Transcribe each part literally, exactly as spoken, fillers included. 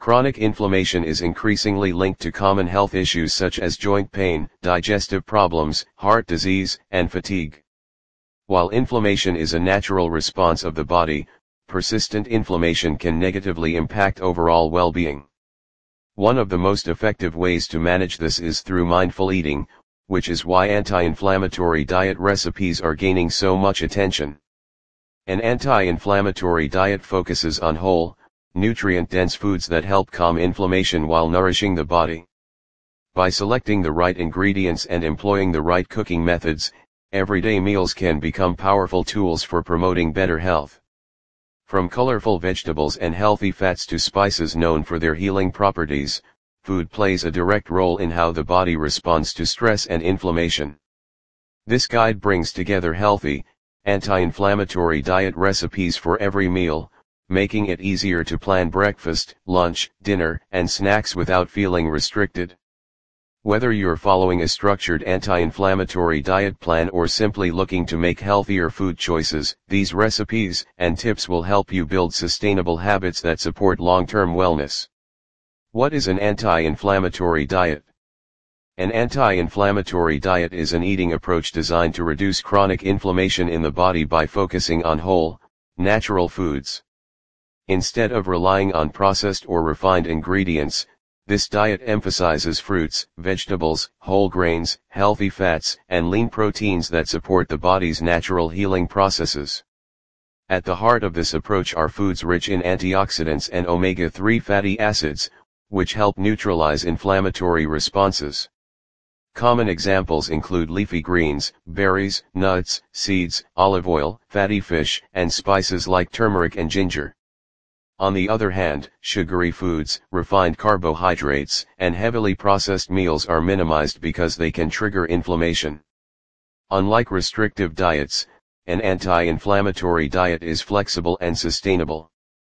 Chronic inflammation is increasingly linked to common health issues such as joint pain, digestive problems, heart disease, and fatigue. While inflammation is a natural response of the body, persistent inflammation can negatively impact overall well-being. One of the most effective ways to manage this is through mindful eating, which is why anti-inflammatory diet recipes are gaining so much attention. An anti-inflammatory diet focuses on whole, nutrient-dense foods that help calm inflammation while nourishing the body. By selecting the right ingredients and employing the right cooking methods, everyday meals can become powerful tools for promoting better health. From colorful vegetables and healthy fats to spices known for their healing properties, food plays a direct role in how the body responds to stress and inflammation. This guide brings together healthy, anti-inflammatory diet recipes for every meal, making it easier to plan breakfast, lunch, dinner, and snacks without feeling restricted. Whether you're following a structured anti-inflammatory diet plan or simply looking to make healthier food choices, these recipes and tips will help you build sustainable habits that support long-term wellness. What is an anti-inflammatory diet? An anti-inflammatory diet is an eating approach designed to reduce chronic inflammation in the body by focusing on whole, natural foods. Instead of relying on processed or refined ingredients, this diet emphasizes fruits, vegetables, whole grains, healthy fats, and lean proteins that support the body's natural healing processes. At the heart of this approach are foods rich in antioxidants and omega three fatty acids, which help neutralize inflammatory responses. Common examples include leafy greens, berries, nuts, seeds, olive oil, fatty fish, and spices like turmeric and ginger. On the other hand, sugary foods, refined carbohydrates, and heavily processed meals are minimized because they can trigger inflammation. Unlike restrictive diets, an anti-inflammatory diet is flexible and sustainable.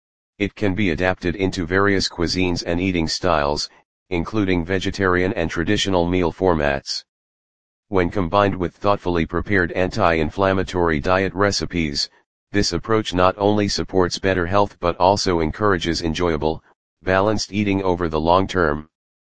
It can be adapted into various cuisines and eating styles, including vegetarian and traditional meal formats. When combined with thoughtfully prepared anti-inflammatory diet recipes, this approach not only supports better health but also encourages enjoyable, balanced eating over the long term.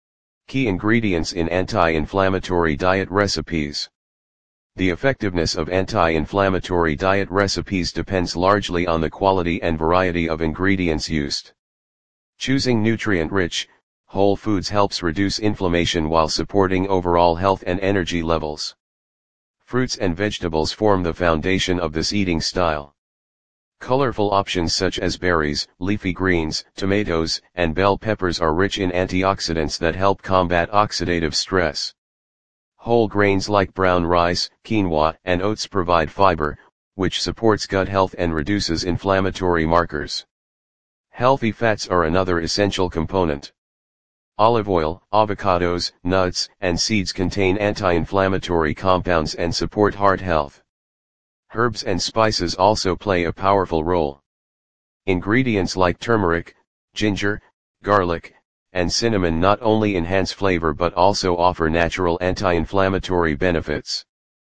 Key ingredients in anti-inflammatory diet recipes. The effectiveness of anti-inflammatory diet recipes depends largely on the quality and variety of ingredients used. Choosing nutrient-rich, whole foods helps reduce inflammation while supporting overall health and energy levels. Fruits and vegetables form the foundation of this eating style. Colorful options such as berries, leafy greens, tomatoes, and bell peppers are rich in antioxidants that help combat oxidative stress. Whole grains like brown rice, quinoa, and oats provide fiber, which supports gut health and reduces inflammatory markers. Healthy fats are another essential component. Olive oil, avocados, nuts, and seeds contain anti-inflammatory compounds and support heart health. Herbs and spices also play a powerful role. Ingredients like turmeric, ginger, garlic, and cinnamon not only enhance flavor but also offer natural anti-inflammatory benefits.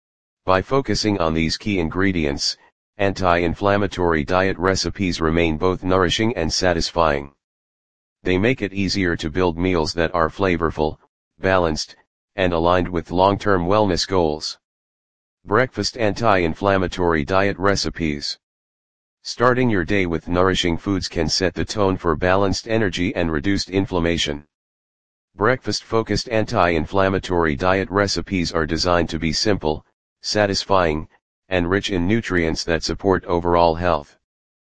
By focusing on these key ingredients, anti-inflammatory diet recipes remain both nourishing and satisfying. They make it easier to build meals that are flavorful, balanced, and aligned with long-term wellness goals. Breakfast anti-inflammatory diet recipes. Starting your day with nourishing foods can set the tone for balanced energy and reduced inflammation. Breakfast-focused anti-inflammatory diet recipes are designed to be simple, satisfying, and rich in nutrients that support overall health.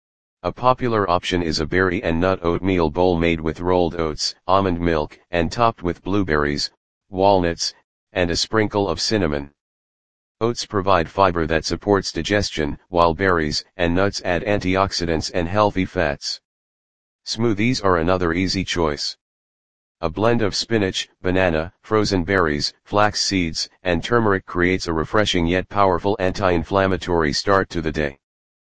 A popular option is a berry and nut oatmeal bowl made with rolled oats, almond milk, and topped with blueberries, walnuts, and a sprinkle of cinnamon. Oats provide fiber that supports digestion, while berries and nuts add antioxidants and healthy fats. Smoothies are another easy choice. A blend of spinach, banana, frozen berries, flax seeds, and turmeric creates a refreshing yet powerful anti-inflammatory start to the day.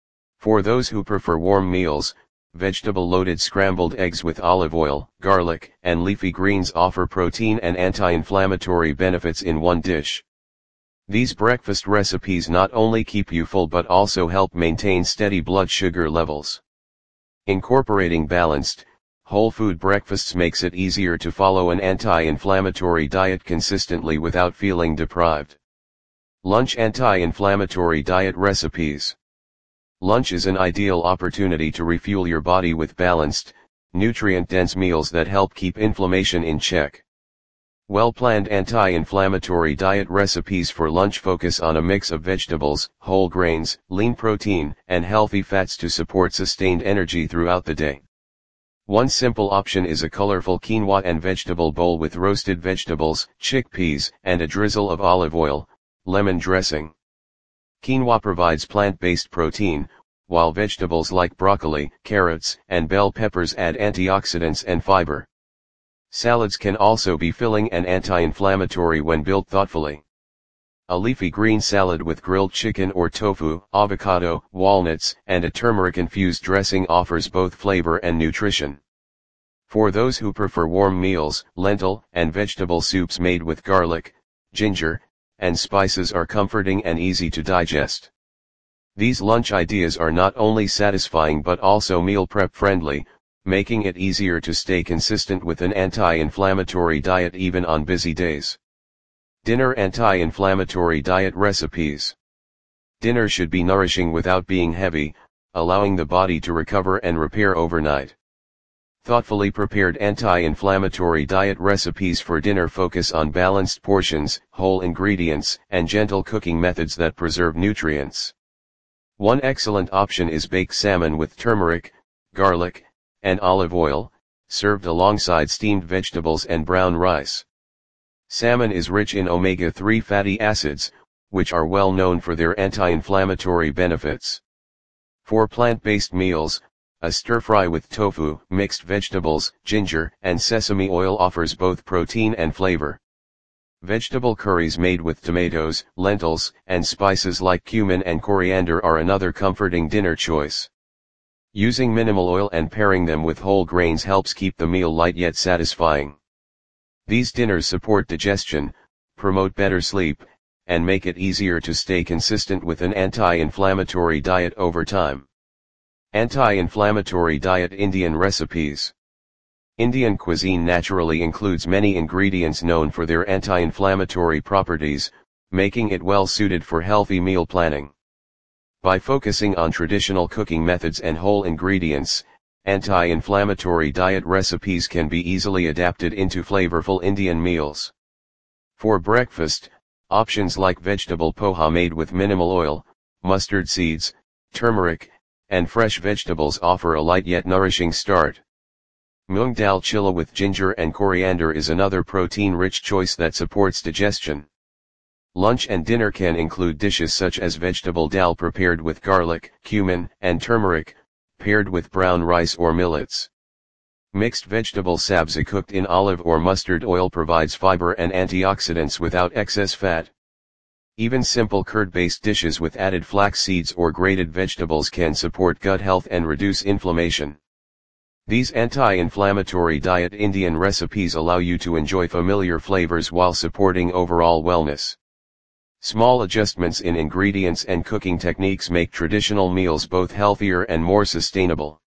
For those who prefer warm meals, vegetable-loaded scrambled eggs with olive oil, garlic, and leafy greens offer protein and anti-inflammatory benefits in one dish. These breakfast recipes not only keep you full but also help maintain steady blood sugar levels. Incorporating balanced, Whole food breakfasts makes it easier to follow an anti-inflammatory diet consistently without feeling deprived. Lunch anti-inflammatory diet recipes. Lunch is an ideal opportunity to refuel your body with balanced, nutrient-dense meals that help keep inflammation in check. Well-planned anti-inflammatory diet recipes for lunch focus on a mix of vegetables, whole grains, lean protein, and healthy fats to support sustained energy throughout the day. One simple option is a colorful quinoa and vegetable bowl with roasted vegetables, chickpeas, and a drizzle of olive oil, lemon dressing. Quinoa provides plant-based protein, while vegetables like broccoli, carrots, and bell peppers add antioxidants and fiber. Salads can also be filling and anti-inflammatory when built thoughtfully. A leafy green salad with grilled chicken or tofu, avocado, walnuts, and a turmeric-infused dressing offers both flavor and nutrition. For those who prefer warm meals, lentil and vegetable soups made with garlic, ginger, and spices are comforting and easy to digest. These lunch ideas are not only satisfying but also meal prep friendly, making it easier to stay consistent with an anti-inflammatory diet even on busy days. Dinner anti-inflammatory diet recipes. Dinner should be nourishing without being heavy, allowing the body to recover and repair overnight. Thoughtfully prepared anti-inflammatory diet recipes for dinner focus on balanced portions, whole ingredients, and gentle cooking methods that preserve nutrients. One excellent option is baked salmon with turmeric, garlic, and olive oil, served alongside steamed vegetables and brown rice. Salmon is rich in omega three fatty acids, which are well known for their anti-inflammatory benefits. For plant-based meals, a stir-fry with tofu, mixed vegetables, ginger, and sesame oil offers both protein and flavor. Vegetable curries made with tomatoes, lentils, and spices like cumin and coriander are another comforting dinner choice. Using minimal oil and pairing them with whole grains helps keep the meal light yet satisfying. These dinners support digestion, promote better sleep, and make it easier to stay consistent with an anti-inflammatory diet over time. Anti-inflammatory diet Indian recipes. Indian cuisine naturally includes many ingredients known for their anti-inflammatory properties, making it well suited for healthy meal planning. By focusing on traditional cooking methods and whole ingredients, anti-inflammatory diet recipes can be easily adapted into flavorful Indian meals. For breakfast, options like vegetable poha made with minimal oil, mustard seeds, turmeric, and fresh vegetables offer a light yet nourishing start. Moong dal chilla with ginger and coriander is another protein-rich choice that supports digestion. Lunch and dinner can include dishes such as vegetable dal prepared with garlic, cumin, and turmeric, paired with brown rice or millets. Mixed vegetable sabzi cooked in olive or mustard oil provides fiber and antioxidants without excess fat. Even simple curd-based dishes with added flax seeds or grated vegetables can support gut health and reduce inflammation. These anti-inflammatory diet Indian recipes allow you to enjoy familiar flavors while supporting overall wellness. Small adjustments in ingredients and cooking techniques make traditional meals both healthier and more sustainable.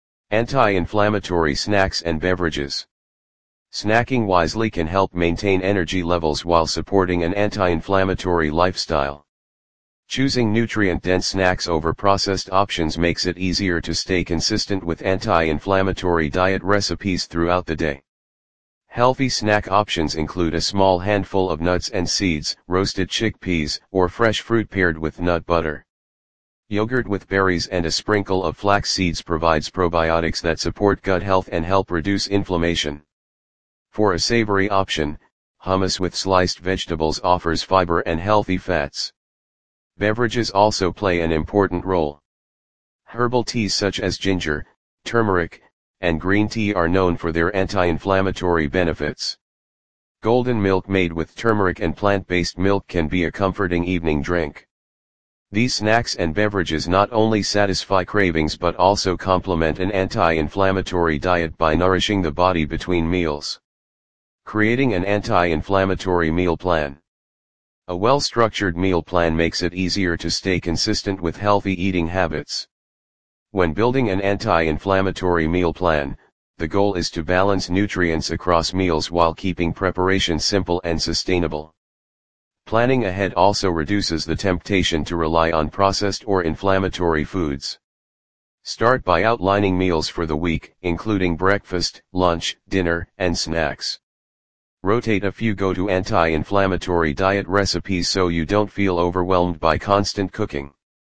Anti-inflammatory snacks and beverages. Snacking wisely can help maintain energy levels while supporting an anti-inflammatory lifestyle. Choosing nutrient-dense snacks over processed options makes it easier to stay consistent with anti-inflammatory diet recipes throughout the day. Healthy snack options include a small handful of nuts and seeds, roasted chickpeas, or fresh fruit paired with nut butter. Yogurt with berries and a sprinkle of flax seeds provides probiotics that support gut health and help reduce inflammation. For a savory option, hummus with sliced vegetables offers fiber and healthy fats. Beverages also play an important role. Herbal teas such as ginger, turmeric, and green tea are known for their anti-inflammatory benefits. Golden milk made with turmeric and plant-based milk can be a comforting evening drink. These snacks and beverages not only satisfy cravings but also complement an anti-inflammatory diet by nourishing the body between meals. Creating an anti-inflammatory meal plan. A well-structured meal plan makes it easier to stay consistent with healthy eating habits. When building an anti-inflammatory meal plan, the goal is to balance nutrients across meals while keeping preparation simple and sustainable. Planning ahead also reduces the temptation to rely on processed or inflammatory foods. Start by outlining meals for the week, including breakfast, lunch, dinner, and snacks. Rotate a few go-to anti-inflammatory diet recipes so you don't feel overwhelmed by constant cooking.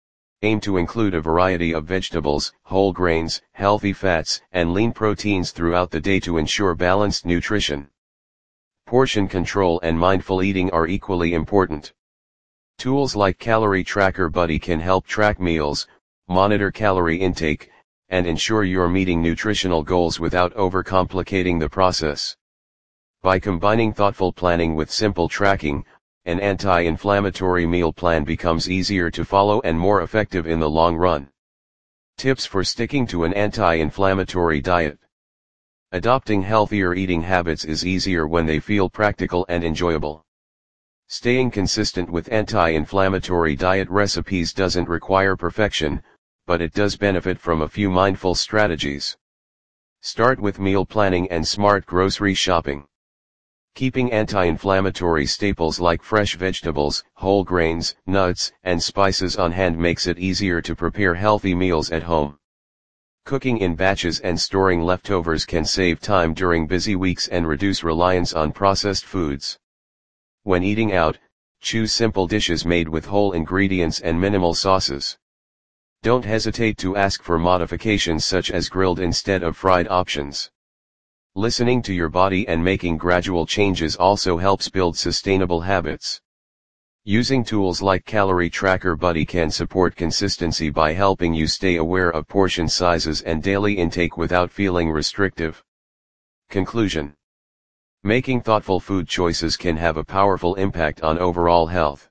Aim to include a variety of vegetables, whole grains, healthy fats, and lean proteins throughout the day to ensure balanced nutrition. Portion control and mindful eating are equally important. Tools like Calorie Tracker Buddy can help track meals, monitor calorie intake, and ensure you're meeting nutritional goals without overcomplicating the process. By combining thoughtful planning with simple tracking, an anti-inflammatory meal plan becomes easier to follow and more effective in the long run. Tips for sticking to an anti-inflammatory diet. Adopting healthier eating habits is easier when they feel practical and enjoyable. Staying consistent with anti-inflammatory diet recipes doesn't require perfection, but it does benefit from a few mindful strategies. Start with meal planning and smart grocery shopping. Keeping anti-inflammatory staples like fresh vegetables, whole grains, nuts, and spices on hand makes it easier to prepare healthy meals at home. Cooking in batches and storing leftovers can save time during busy weeks and reduce reliance on processed foods. When eating out, choose simple dishes made with whole ingredients and minimal sauces. Don't hesitate to ask for modifications such as grilled instead of fried options. Listening to your body and making gradual changes also helps build sustainable habits. Using tools like Calorie Tracker Buddy can support consistency by helping you stay aware of portion sizes and daily intake without feeling restrictive. Conclusion: making thoughtful food choices can have a powerful impact on overall health.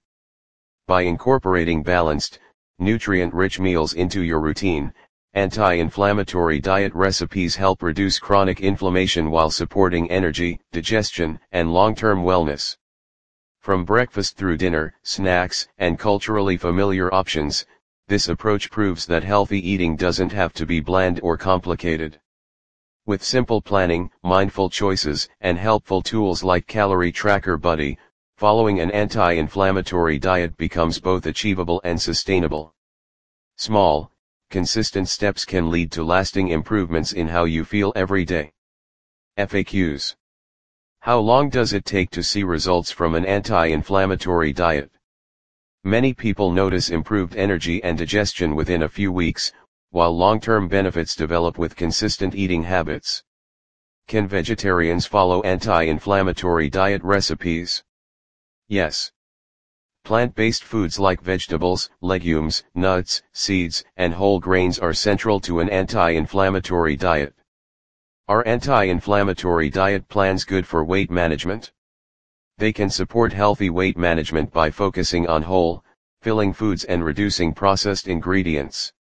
By incorporating balanced, nutrient-rich meals into your routine, anti-inflammatory diet recipes help reduce chronic inflammation while supporting energy, digestion, and long-term wellness. From breakfast through dinner, snacks, and culturally familiar options, this approach proves that healthy eating doesn't have to be bland or complicated. With simple planning, mindful choices, and helpful tools like Calorie Tracker Buddy, following an anti-inflammatory diet becomes both achievable and sustainable. Small, consistent steps can lead to lasting improvements in how you feel every day. F A Qs. How long does it take to see results from an anti-inflammatory diet? Many people notice improved energy and digestion within a few weeks, while long-term benefits develop with consistent eating habits. Can vegetarians follow anti-inflammatory diet recipes? Yes. Plant-based foods like vegetables, legumes, nuts, seeds, and whole grains are central to an anti-inflammatory diet. Are anti-inflammatory diet plans good for weight management? They can support healthy weight management by focusing on whole, filling foods and reducing processed ingredients.